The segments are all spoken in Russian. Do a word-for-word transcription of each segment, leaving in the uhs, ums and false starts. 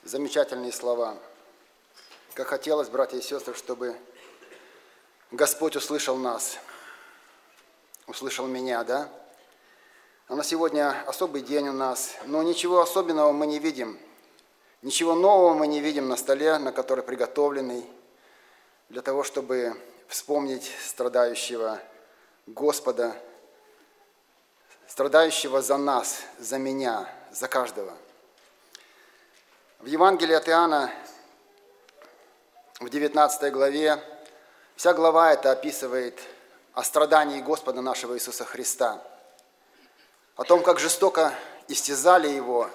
Замечательные слова. Как хотелось, братья и сестры, чтобы Господь услышал нас, услышал меня, да? А на сегодня особый день у нас, но ничего особенного мы не видим, ничего нового мы не видим на столе, на который приготовленный, для того, чтобы вспомнить страдающего Господа, страдающего за нас, за меня, за каждого. В Евангелии от Иоанна, в девятнадцатой главе, вся глава это описывает о страдании Господа нашего Иисуса Христа, о том, как жестоко истязали Его,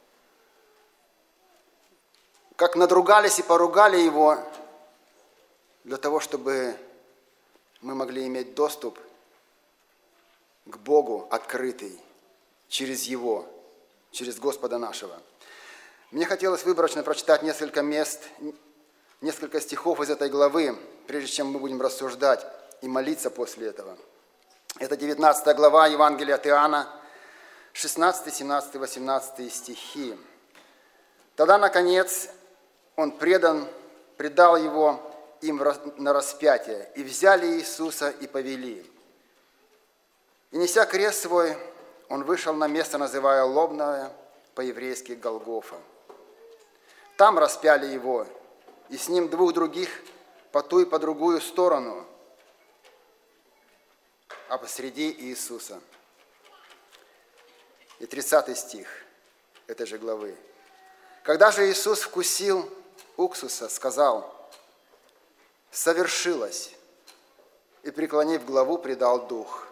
как надругались и поругали Его, для того, чтобы мы могли иметь доступ к Богу открытый через Его, через Господа нашего. Мне хотелось выборочно прочитать несколько мест, несколько стихов из этой главы, прежде чем мы будем рассуждать и молиться после этого. Это девятнадцатая глава Евангелия от Иоанна, шестнадцатый, семнадцатый, восемнадцатый стихи. «Тогда, наконец, он предан, предал его им на распятие, и взяли Иисуса и повели. И, неся крест свой, он вышел на место, называя Лобное, по-еврейски Голгофа. Там распяли его, и с ним двух других по ту и по другую сторону, а посреди Иисуса». И тридцатый стих этой же главы. «Когда же Иисус вкусил уксуса, сказал: совершилось, и, преклонив главу, предал дух».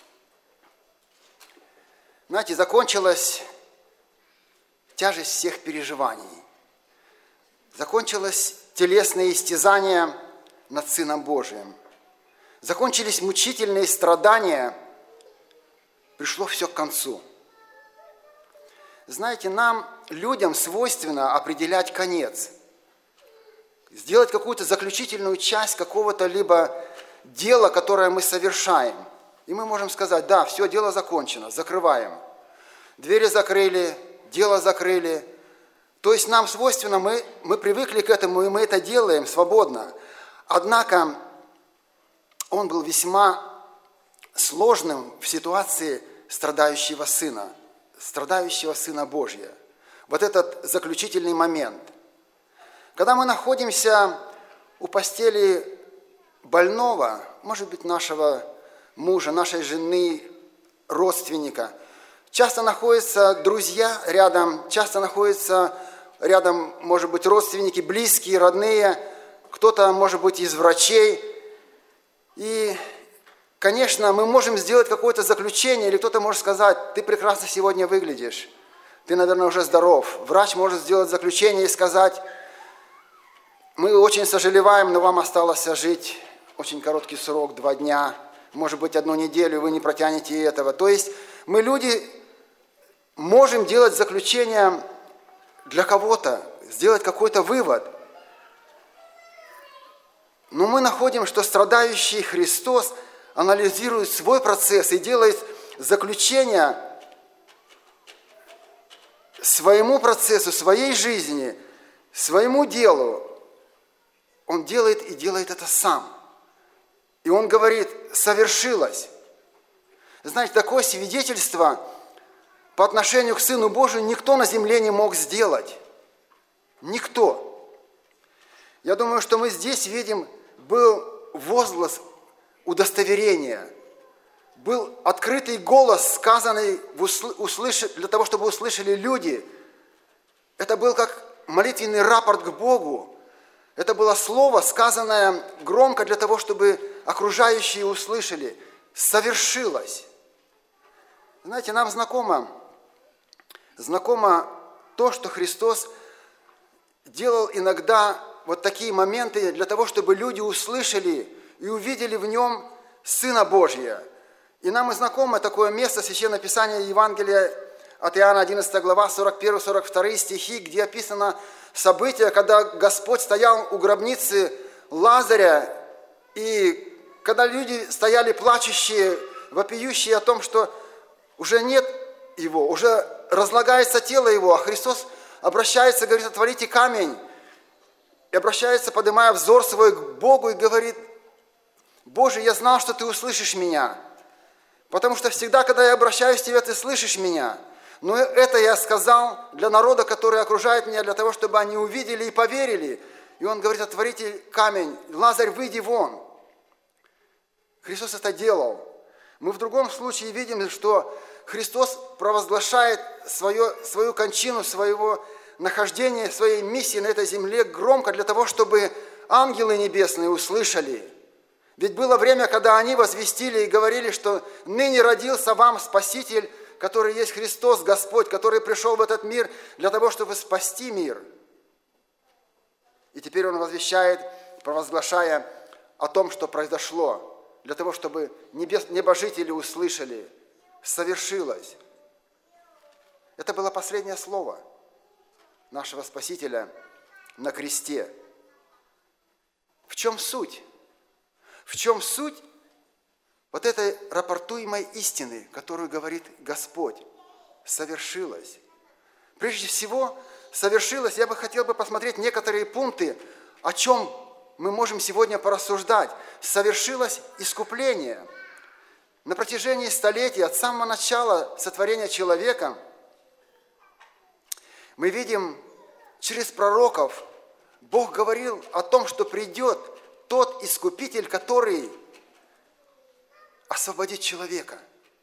Знаете, закончилась тяжесть всех переживаний. Закончилось телесное истязание над Сыном Божиим. Закончились мучительные страдания. Пришло все к концу. Знаете, нам, людям, свойственно определять конец. Сделать какую-то заключительную часть какого-то либо дела, которое мы совершаем. И мы можем сказать: да, все, дело закончено, закрываем. Двери закрыли, дело закрыли. То есть нам свойственно, мы, мы привыкли к этому, и мы это делаем свободно. Однако он был весьма сложным в ситуации страдающего сына, страдающего Сына Божия. Вот этот заключительный момент. Когда мы находимся у постели больного, может быть, нашего мужа, нашей жены, родственника, часто находятся друзья рядом, часто находятся рядом, может быть, родственники, близкие, родные, кто-то, может быть, из врачей. И, конечно, мы можем сделать какое-то заключение, или кто-то может сказать: ты прекрасно сегодня выглядишь, ты, наверное, уже здоров. Врач может сделать заключение и сказать: мы очень сожалеваем, но вам осталось жить очень короткий срок, два дня, может быть, одну неделю, вы не протянете этого. То есть мы, люди, можем делать заключение для кого-то, сделать какой-то вывод. Но мы находим, что страдающий Христос анализирует свой процесс и делает заключение своему процессу, своей жизни, своему делу. Он делает и делает это сам. И он говорит: совершилось. Знаете, такое свидетельство по отношению к Сыну Божию никто на земле не мог сделать. Никто. Я думаю, что мы здесь видим, был возглас удостоверения, был открытый голос, сказанный для того, чтобы услышали люди. Это был как молитвенный рапорт к Богу. Это было слово, сказанное громко для того, чтобы окружающие услышали. Совершилось. Знаете, нам знакомо, знакомо то, что Христос делал иногда вот такие моменты для того, чтобы люди услышали и увидели в нем Сына Божия. И нам и знакомо такое место Священного Писания, Евангелия от Иоанна, одиннадцатая глава, сорок первый сорок второй стихи, где описано событие, когда Господь стоял у гробницы Лазаря, и когда люди стояли плачущие, вопиющие о том, что уже нет его, уже разлагается тело его, а Христос обращается, говорит, отвалите камень. И обращается, поднимая взор свой к Богу и говорит, Боже, я знал, что Ты услышишь меня. Потому что всегда, когда я обращаюсь к Тебе, Ты слышишь меня. Но это я сказал для народа, который окружает меня, для того, чтобы они увидели и поверили. И он говорит, отворите камень, Лазарь, выйди вон. Христос это делал. Мы в другом случае видим, что Христос провозглашает свое, свою кончину, своего нахождения, своей миссии на этой земле громко для того, чтобы ангелы небесные услышали. Ведь было время, когда они возвестили и говорили, что ныне родился вам Спаситель, который есть Христос, Господь, который пришел в этот мир для того, чтобы спасти мир. И теперь Он возвещает, провозглашая о том, что произошло, для того, чтобы небес, небожители услышали, совершилось. Это было последнее слово нашего Спасителя на кресте. В чем суть? В чем суть вот этой рапортуемой истины, которую говорит Господь? Совершилось. Прежде всего, совершилось, я бы хотел бы посмотреть некоторые пункты, о чем мы можем сегодня порассуждать. Совершилось искупление. На протяжении столетий, от самого начала сотворения человека, мы видим, через пророков Бог говорил о том, что придет тот Искупитель, который освободит человека.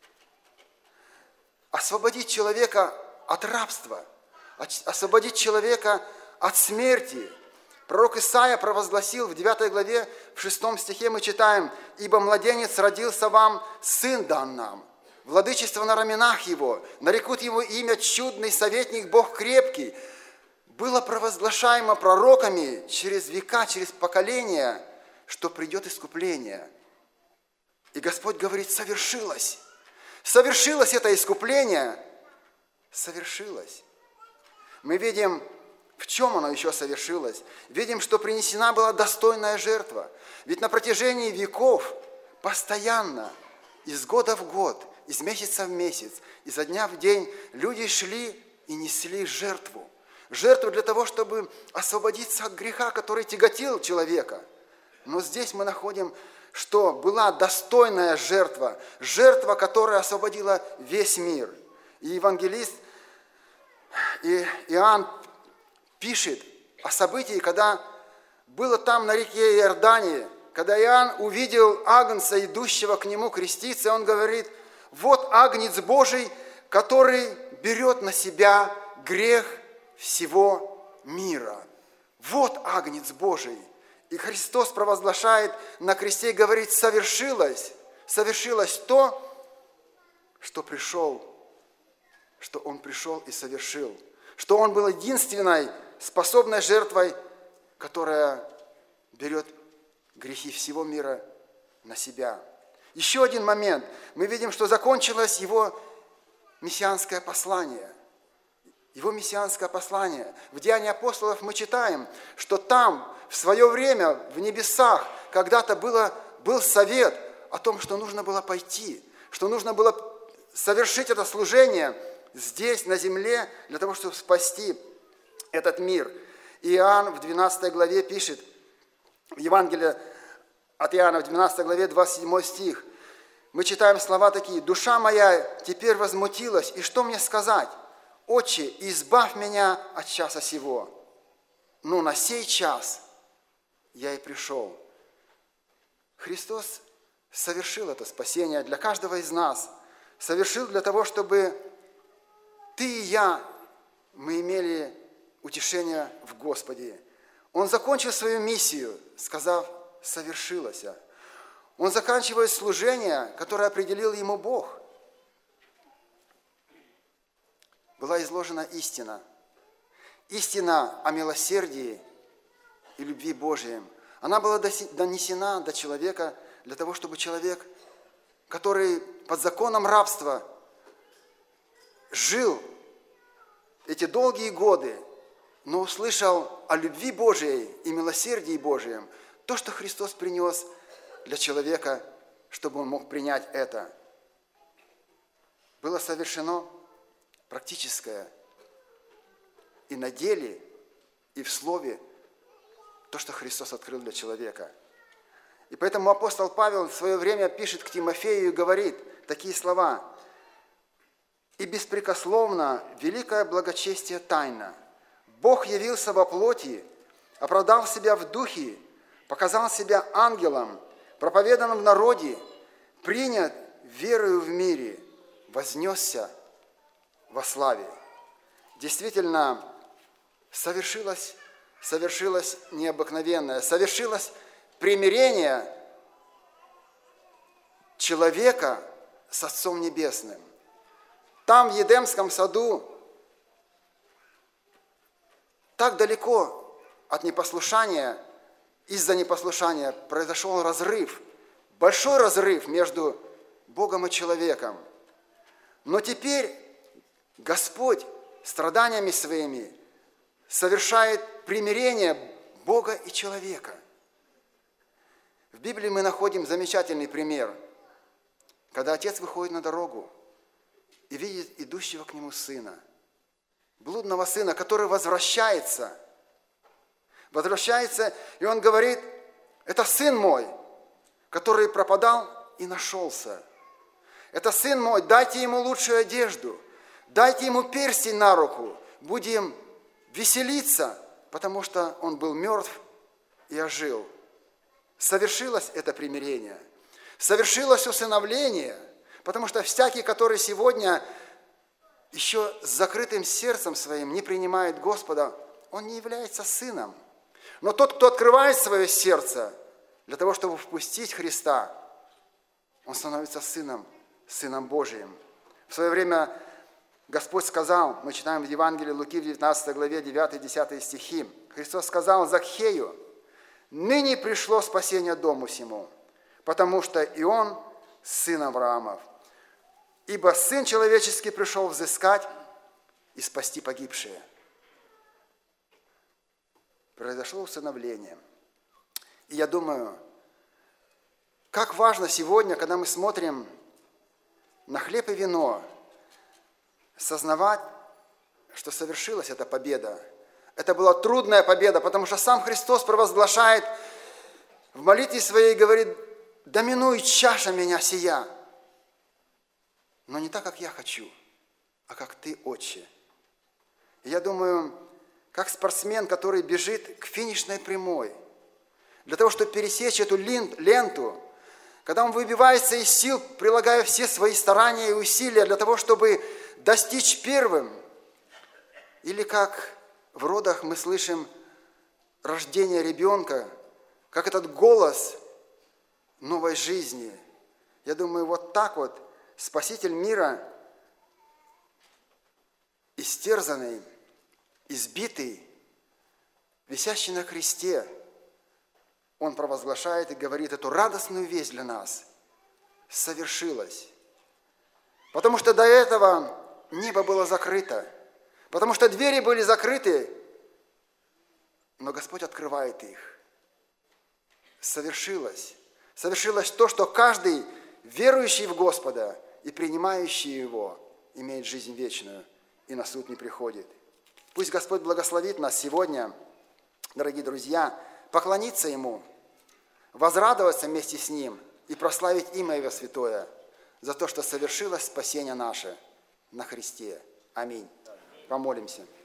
Освободит человека от рабства, освободит человека от смерти. Пророк Исаия провозгласил в девятой главе, в шестом стихе мы читаем, «Ибо младенец родился вам, сын дан нам, владычество на раменах его, нарекут его имя чудный советник, Бог крепкий». Было провозглашаемо пророками через века, через поколения, что придет искупление. И Господь говорит, совершилось. Совершилось это искупление. Совершилось. Мы видим, в чем оно еще совершилось. Видим, что принесена была достойная жертва. Ведь на протяжении веков постоянно, из года в год, из месяца в месяц, изо дня в день люди шли и несли жертву. Жертву для того, чтобы освободиться от греха, который тяготил человека. Но здесь мы находим, что была достойная жертва, жертва, которая освободила весь мир. И евангелист Иоанн пишет о событии, когда было там на реке Иордании, когда Иоанн увидел агнца, идущего к нему креститься, он говорит, вот агнец Божий, который берет на себя грех всего мира. Вот агнец Божий. И Христос провозглашает на кресте и говорит, совершилось, совершилось то, что пришел, что Он пришел и совершил, что Он был единственной способной жертвой, которая берет грехи всего мира на себя. Еще один момент. Мы видим, что закончилось Его мессианское послание. Его мессианское послание. В Деянии апостолов мы читаем, что там, в свое время, в небесах, когда-то было, был совет о том, что нужно было пойти, что нужно было совершить это служение здесь, на земле, для того, чтобы спасти этот мир. И Иоанн в двенадцатой главе пишет, в Евангелии от Иоанна, в двенадцатой главе, двадцать седьмой стих, мы читаем слова такие, «Душа моя теперь возмутилась, и что мне сказать? Отче, избавь меня от часа сего. Но на сей час я и пришел». Христос совершил это спасение для каждого из нас. Совершил для того, чтобы ты и я, мы имели утешение в Господе. Он закончил свою миссию, сказав, совершилось. Он заканчивает служение, которое определил ему Бог. Была изложена истина. Истина о милосердии и любви Божией. Она была донесена до человека для того, чтобы человек, который под законом рабства жил эти долгие годы, но услышал о любви Божией и милосердии Божием, то, что Христос принес для человека, чтобы он мог принять это. Было совершено практическое и на деле, и в слове то, что Христос открыл для человека. И поэтому апостол Павел в свое время пишет к Тимофею и говорит такие слова: «И беспрекословно великое благочестие тайна. Бог явился во плоти, оправдал себя в духе, показал себя ангелом, проповедан в народе, принят верою в мире, вознесся во славе». Действительно, совершилось, совершилось необыкновенное, совершилось примирение человека с Отцом Небесным. Там, в Едемском саду, так далеко от непослушания, из-за непослушания произошел разрыв, большой разрыв между Богом и человеком. Но теперь Господь страданиями своими совершает примирение Бога и человека. В Библии мы находим замечательный пример, когда отец выходит на дорогу и видит идущего к нему сына, блудного сына, который возвращается. Возвращается, и он говорит: это сын мой, который пропадал и нашелся. Это сын мой, дайте ему лучшую одежду, дайте ему перстень на руку, будем веселиться, потому что он был мертв и ожил. Совершилось это примирение, совершилось усыновление, потому что всякий, который сегодня еще с закрытым сердцем своим не принимает Господа, он не является сыном. Но тот, кто открывает свое сердце для того, чтобы впустить Христа, он становится сыном, сыном Божиим. В свое время Господь сказал, мы читаем в Евангелии Луки в девятнадцатой главе девятый-десятый стихи, Христос сказал Закхею: «Ныне пришло спасение дому сему, потому что и он сын Авраамов. Ибо Сын Человеческий пришел взыскать и спасти погибшие». Произошло усыновление. И я думаю, как важно сегодня, когда мы смотрим на хлеб и вино, сознавать, что совершилась эта победа. Это была трудная победа, потому что сам Христос провозглашает в молитве своей, говорит: «Да минует чаша меня сия, но не так, как я хочу, а как ты, Отче». И я думаю, как спортсмен, который бежит к финишной прямой, для того, чтобы пересечь эту ленту, когда он выбивается из сил, прилагая все свои старания и усилия для того, чтобы достичь первым, или как в родах мы слышим рождение ребенка, как этот голос новой жизни. Я думаю, вот так вот Спаситель мира, истерзанный, избитый, висящий на кресте, он провозглашает и говорит эту радостную весть для нас. Совершилось. Потому что до этого небо было закрыто, потому что двери были закрыты, но Господь открывает их. Совершилось. Совершилось то, что каждый, верующий в Господа и принимающий Его, имеет жизнь вечную и на суд не приходит. Пусть Господь благословит нас сегодня, дорогие друзья, поклониться Ему, возрадоваться вместе с Ним и прославить имя Его святое за то, что совершилось спасение наше на Христе. Аминь. Помолимся.